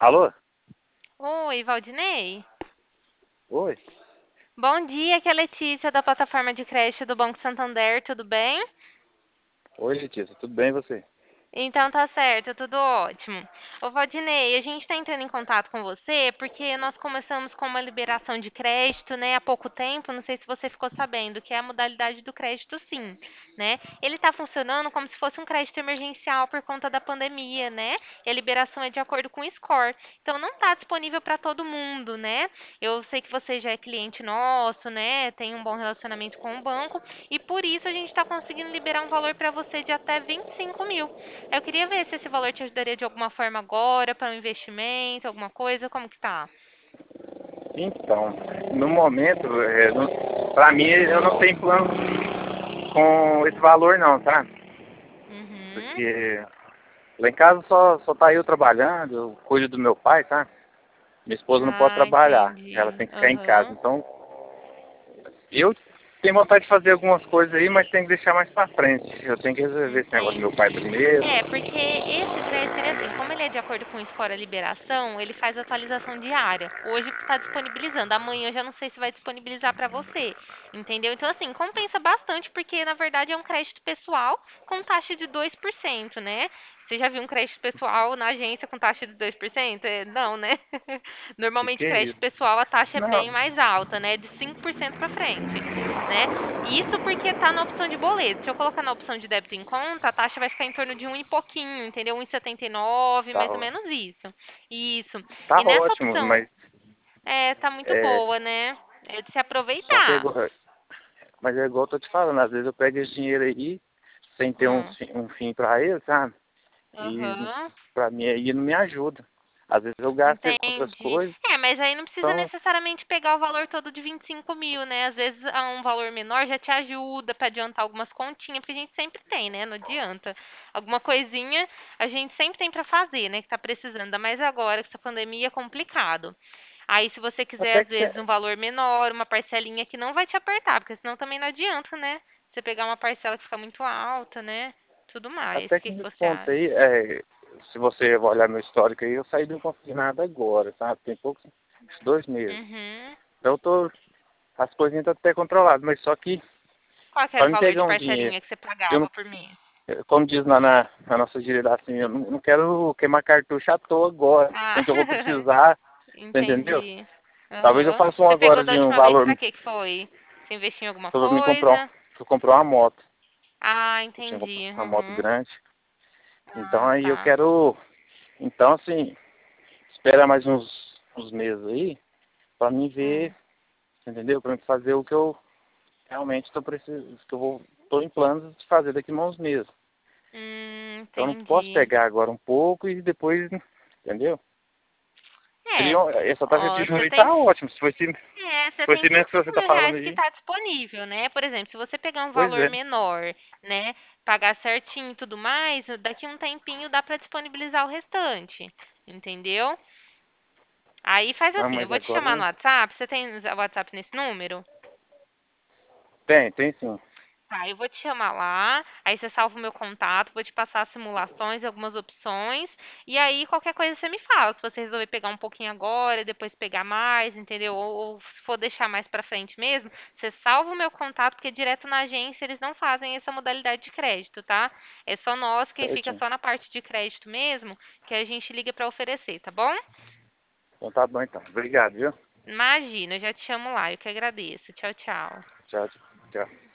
Alô? Oi, Valdinei. Oi? Bom dia, aqui é a Letícia da plataforma de crédito do Banco Santander, tudo bem? Oi, Letícia, tudo bem e você? Então tá certo, tudo ótimo. Ô Valdinei, a gente está entrando em contato com você porque nós começamos com uma liberação de crédito, né, há pouco tempo, não sei se você ficou sabendo, que é a modalidade do crédito sim, né? Ele está funcionando como se fosse um crédito emergencial por conta da pandemia, né? E a liberação é de acordo com o score. Então não está disponível para todo mundo, né? Eu sei que você já é cliente nosso, né? Tem um bom relacionamento com o banco e por isso a gente está conseguindo liberar um valor para você de até 25 mil. Eu queria ver se esse valor te ajudaria de alguma forma agora para um investimento, alguma coisa, como que tá? Então, no momento, pra mim, eu não tenho plano com esse valor não, tá? Uhum. Porque lá em casa só tá eu trabalhando, eu cuido do meu pai, tá? Minha esposa não pode Ah, trabalhar, ela entendi. tem que ficar em casa. Aham. Então, eu tenho vontade de fazer algumas coisas aí, mas tem que deixar mais pra frente. Eu tenho que resolver esse negócio do meu pai Entendi. primeiro. É, porque esse crédito, ele assim, como ele é de acordo com o Score a liberação, ele faz atualização diária. Hoje está disponibilizando, amanhã eu já não sei se vai disponibilizar para você, entendeu? Então, assim, compensa bastante porque, na verdade, é um crédito pessoal com taxa de 2%, né? Você já viu um crédito pessoal na agência com taxa de 2%? Não, né? Que Normalmente, é crédito isso? pessoal, a taxa é Não, bem mais alta, né? De 5% para frente, né? Isso porque tá na opção de boleto. Se eu colocar na opção de débito em conta, a taxa vai ficar em torno de um e pouquinho, entendeu? 1,79, tá, mais ou menos isso. Isso. tá E nessa ótimo, opção, mas tá muito é, boa, né? É de se só que aproveitar. mas é igual eu tô te falando, às vezes eu pego esse dinheiro aí sem ter Hum. um fim pra ele, sabe? E Aham. pra mim aí não me ajuda. Às vezes eu gasto ele com outras Entendi. coisas, É, mas aí não precisa então necessariamente pegar o valor todo de 25 mil, né? Às vezes um valor menor já te ajuda para adiantar algumas continhas, porque a gente sempre tem, né? Não adianta. Alguma coisinha a gente sempre tem para fazer, né? Que tá precisando, ainda mais agora que essa pandemia é complicado. Aí, se você quiser, até às que tem, vezes, um valor menor, uma parcelinha que não vai te apertar, porque senão também não adianta, né? Você pegar uma parcela que fica muito alta, né? Tudo mais. O até que que que me você conta acha? aí, se você olhar meu histórico aí, eu saí do confinado agora, sabe? Tem poucos, uns 2 meses. Uhum. Então as coisinhas estão até controladas, mas só que Qual que era para o me valor de pegar um dinheiro, parcelinha que você eu não, pagava por mês? como diz na nossa gíria lá, assim, eu não quero queimar cartucho à toa agora, Ah, tem que eu vou precisar, você entendeu? entendi. Talvez eu Aham. faça um Você pegou agora da de um última vez valor, pra que foi? Você investiu em alguma eu vou me comprar, coisa? vou comprar uma moto. Ah, Eu tinha entendi. comprado uma moto Uhum. grande. Então Ah, aí eu tá. quero, então assim, esperar mais uns meses aí, pra mim ver, Hum. entendeu? Pra mim fazer o que eu realmente estou precisando, que eu tô em planos de fazer daqui a uns meses. Então eu não posso Entendi. pegar agora um pouco e depois, entendeu? É. Essa taxa de Ó, juros aí tá ótima. Se você for tem esse mesmo vinte e que você cinco tá mil falando reais que aí, está disponível, né? Por exemplo, se você pegar um pois valor é. menor, né, pagar certinho e tudo mais, daqui um tempinho dá para disponibilizar o restante, entendeu? Aí faz Não, assim, eu mas vou te chamar no agora WhatsApp. Você tem o WhatsApp nesse número? tem sim. Tá, eu vou te chamar lá, aí você salva o meu contato, vou te passar as simulações, algumas opções, e aí qualquer coisa você me fala, se você resolver pegar um pouquinho agora, depois pegar mais, entendeu? Ou se for deixar mais pra frente mesmo, você salva o meu contato, porque direto na agência eles não fazem essa modalidade de crédito, tá? É só nós que fica Certinho. só na parte de crédito mesmo, que a gente liga pra oferecer, tá bom? Então tá bom então. Obrigado, viu? Imagina, eu já te chamo lá, eu que agradeço. Tchau, tchau. Tchau, tchau.